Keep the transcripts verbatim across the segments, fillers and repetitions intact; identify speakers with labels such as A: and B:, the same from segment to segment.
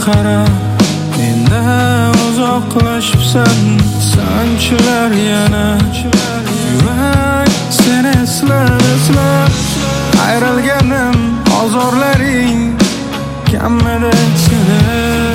A: qara, mendan uzoqlashibsan. Sanchilar yana yurak seni eslar eslar. Ayrilganim ozorlaring kammidi seni.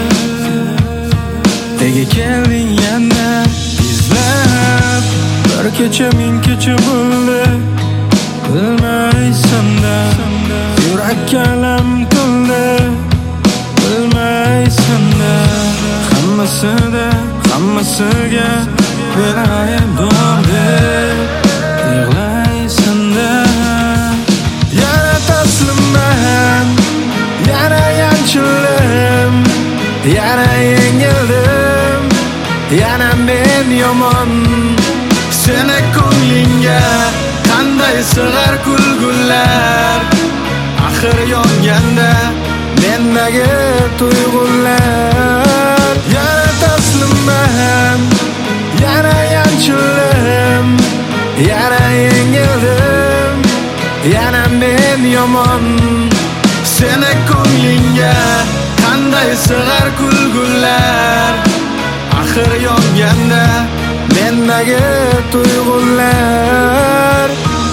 A: Nega kelding yana izlab? Bir kecha ming kecha bo'ldi, bilmaysan-da yurakka alam qildi. Bilmaysan-da hammasida hammasiga belayim bordi. Yig'laysan-da yana taslimman, yana yanchildim, yana yengildim, yana men yomon. Seni ko'nglingga qanday sig'ar kulgullar, axir yonganda mendagi tuyg'ular. Yana taslimman, yana yanchildim, yana yengildim, yana men yomon. Seni ko'nglingga qanday sig'ar kulgullar, axir yonganda mendagi tuyg'ular.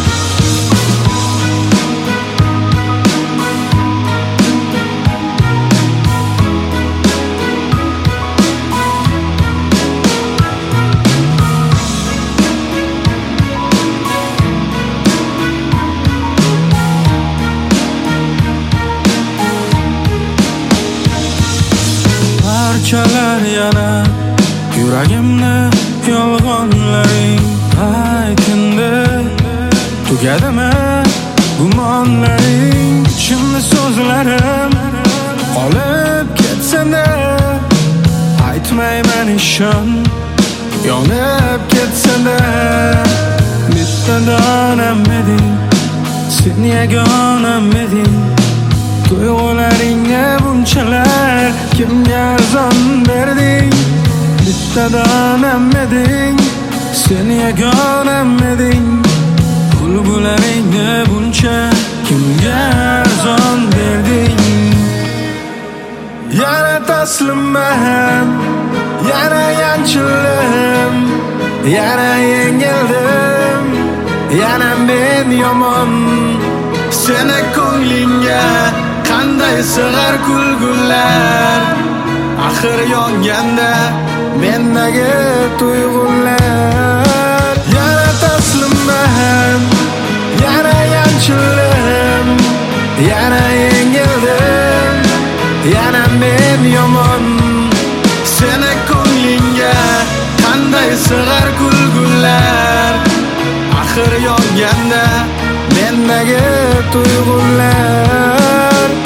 A: Parchalar yana yuragimni yolg'onlaring aytindi. Tugadimi gumonlaring? Ichimda so'zlarim qolib ketsa-da, aytmayman ishon, yonib ketsa-da. Bitta donam eding, sen yagonam eding. Tuyg'ularingga bunchalar kimga arzon berding? Bitta donam eding, sen yagonam eding. Kulgularingga buncha kimga arzon berding? Yana taslimman, yana yanchildim, yana yengildim, yana men yomon. Seni ko'nglingga qanday sig'ar kulgullar, axir yonganda mendagi tuyg'ular. Yana taslimman, yana yanchildim, yana yengildim, yana men yomon. Seni ko'nglingga qanday sig'ar kulgullar, axir yonganda mendagi tuyg'ular.